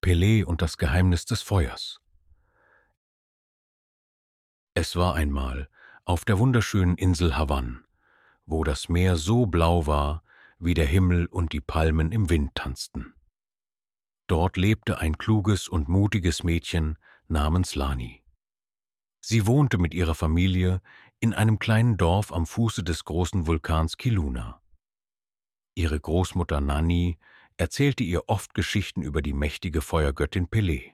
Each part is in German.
Pelé und das Geheimnis des Feuers. Es war einmal auf der wunderschönen Insel Havann, wo das Meer so blau war, wie der Himmel und die Palmen im Wind tanzten. Dort lebte ein kluges und mutiges Mädchen namens Lani. Sie wohnte mit ihrer Familie in einem kleinen Dorf am Fuße des großen Vulkans Kiluna. Ihre Großmutter Nani erzählte ihr oft Geschichten über die mächtige Feuergöttin Pelé.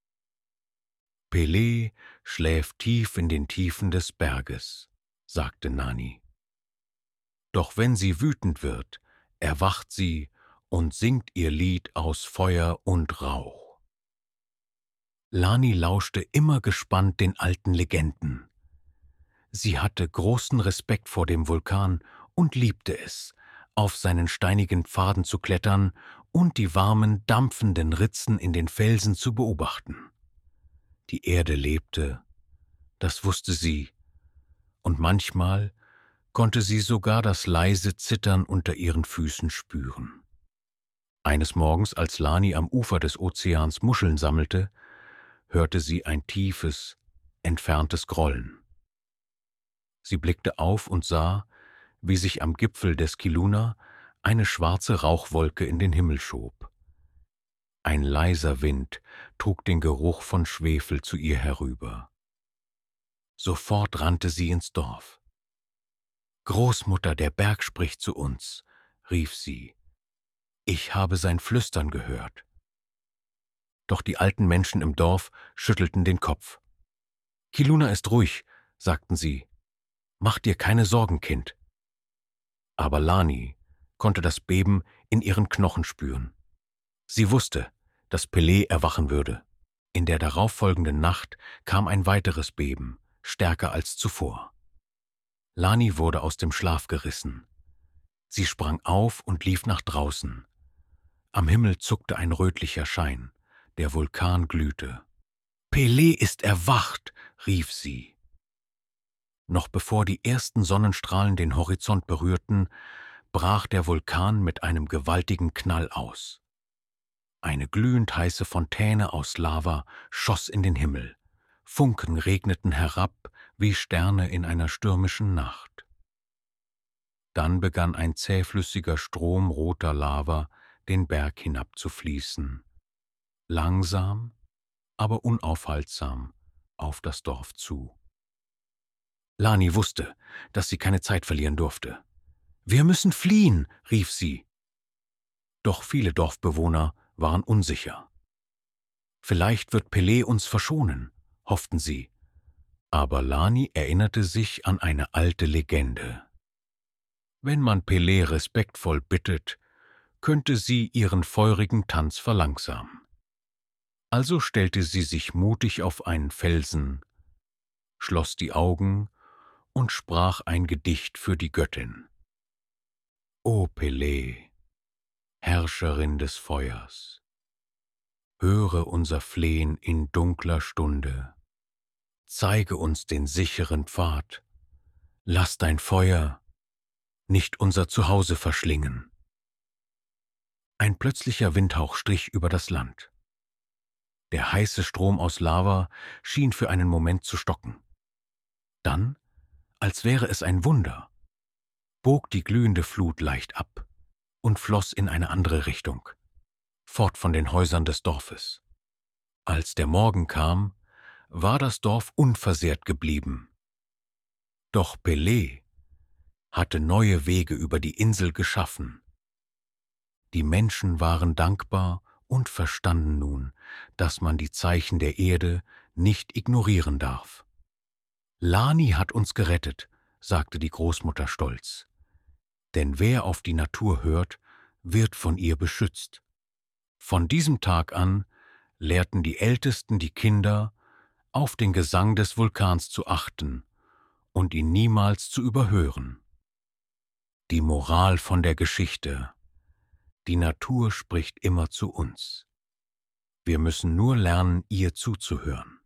Pelé schläft tief in den Tiefen des Berges, sagte Nani. Doch wenn sie wütend wird, erwacht sie und singt ihr Lied aus Feuer und Rauch. Lani lauschte immer gespannt den alten Legenden. Sie hatte großen Respekt vor dem Vulkan und liebte es, auf seinen steinigen Pfaden zu klettern und die warmen, dampfenden Ritzen in den Felsen zu beobachten. Die Erde lebte, das wusste sie, und manchmal konnte sie sogar das leise Zittern unter ihren Füßen spüren. Eines Morgens, als Lani am Ufer des Ozeans Muscheln sammelte, hörte sie ein tiefes, entferntes Grollen. Sie blickte auf und sah, wie sich am Gipfel des Kiluna eine schwarze Rauchwolke in den Himmel schob. Ein leiser Wind trug den Geruch von Schwefel zu ihr herüber. Sofort rannte sie ins Dorf. »Großmutter, der Berg spricht zu uns«, rief sie. »Ich habe sein Flüstern gehört.« Doch die alten Menschen im Dorf schüttelten den Kopf. »Kiluna ist ruhig«, sagten sie. »Mach dir keine Sorgen, Kind.« Aber Lani konnte das Beben in ihren Knochen spüren. Sie wusste, dass Pelé erwachen würde. In der darauffolgenden Nacht kam ein weiteres Beben, stärker als zuvor. Lani wurde aus dem Schlaf gerissen. Sie sprang auf und lief nach draußen. Am Himmel zuckte ein rötlicher Schein, der Vulkan glühte. »Pelé ist erwacht«, rief sie. Noch bevor die ersten Sonnenstrahlen den Horizont berührten, brach der Vulkan mit einem gewaltigen Knall aus. Eine glühend heiße Fontäne aus Lava schoss in den Himmel. Funken regneten herab wie Sterne in einer stürmischen Nacht. Dann begann ein zähflüssiger Strom roter Lava den Berg hinabzufließen, langsam, aber unaufhaltsam auf das Dorf zu. Lani wusste, dass sie keine Zeit verlieren durfte. »Wir müssen fliehen«, rief sie. Doch viele Dorfbewohner waren unsicher. »Vielleicht wird Pelé uns verschonen«, hofften sie. Aber Lani erinnerte sich an eine alte Legende. Wenn man Pelé respektvoll bittet, könnte sie ihren feurigen Tanz verlangsamen. Also stellte sie sich mutig auf einen Felsen, schloss die Augen und sprach ein Gedicht für die Göttin. »O Pelé, Herrscherin des Feuers, höre unser Flehen in dunkler Stunde, zeige uns den sicheren Pfad, lass dein Feuer nicht unser Zuhause verschlingen.« Ein plötzlicher Windhauch strich über das Land. Der heiße Strom aus Lava schien für einen Moment zu stocken. Dann, als wäre es ein Wunder, bog die glühende Flut leicht ab und floss in eine andere Richtung, fort von den Häusern des Dorfes. Als der Morgen kam, war das Dorf unversehrt geblieben. Doch Pelé hatte neue Wege über die Insel geschaffen. Die Menschen waren dankbar und verstanden nun, dass man die Zeichen der Erde nicht ignorieren darf. »Lani hat uns gerettet«, sagte die Großmutter stolz. »Denn wer auf die Natur hört, wird von ihr beschützt.« Von diesem Tag an lehrten die Ältesten die Kinder, auf den Gesang des Vulkans zu achten und ihn niemals zu überhören. Die Moral von der Geschichte: Die Natur spricht immer zu uns. Wir müssen nur lernen, ihr zuzuhören.